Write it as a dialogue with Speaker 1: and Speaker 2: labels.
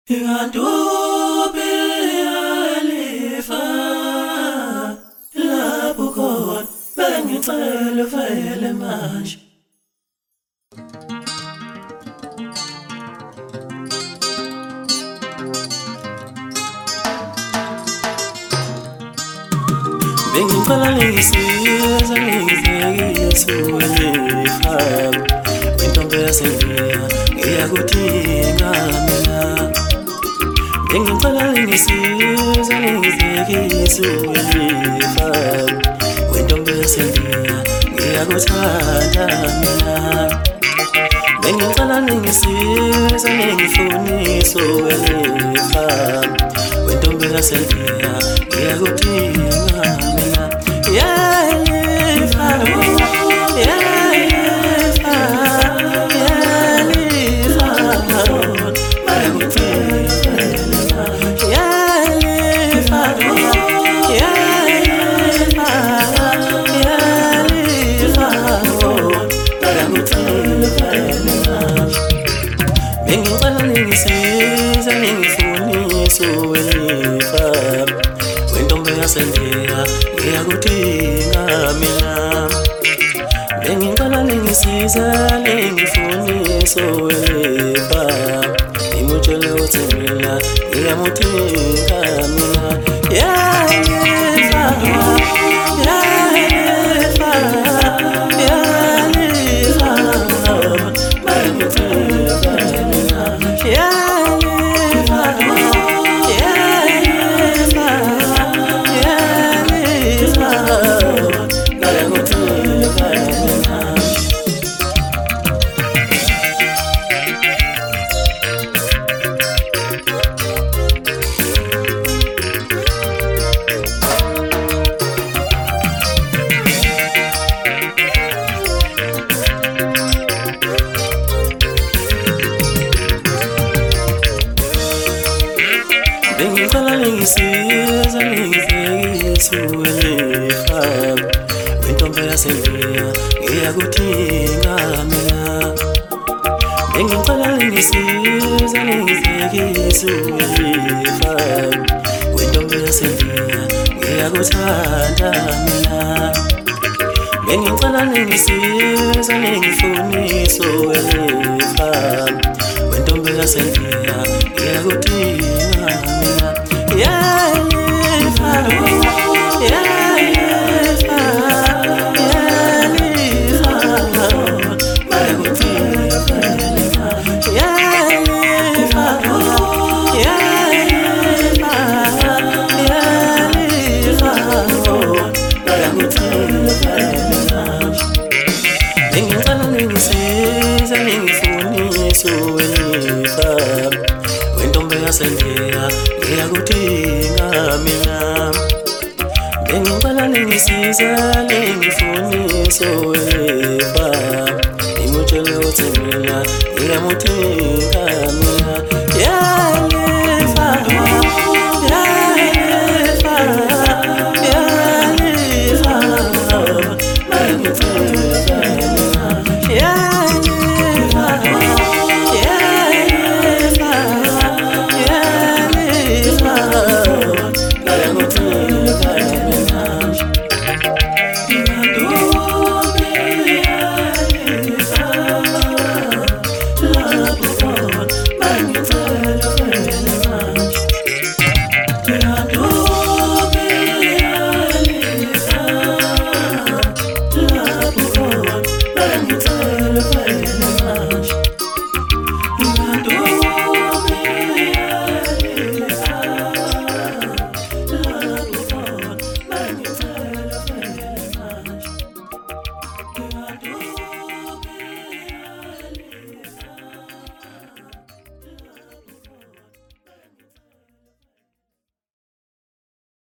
Speaker 1: Ingadubi alifa lapho khona bengicela uvele manje. Bengicela ngisize ngizekise ulifa intombi yasendiya ngiyakudinga mina. Bengicela ngisize ngizekise ulifa intombi yasendiya ngiyakuthanda mina. Bengicela ngisize ngifunise ulifa intombi yasendiya ngiyakudinga mina. Bengicela ngisize ngifunise ulifa intombi yasendiya ngiyakudinga mina. Bengicela ngisize ngifunise ulifa ngimutshele ukuthi mina ngiyamudinga mina. Bengicela ngisize ngizekise ulifa intombi yasendiya ngiyakudinga mina. Bengicela ngisize ngizekise ulifa intombi yasendiya ngiyakuthanda mina. Bengicela ngisize ngifunise ulifa intombi yasendiya ngiyakudinga mina. Bengicela ngisize ngifunise ulifa intombi yasendiya ngiyakudinga mina. Bengicela ngisize ngifunise ulifa ngimutshele ukuthi mina ngiyamudinga mina.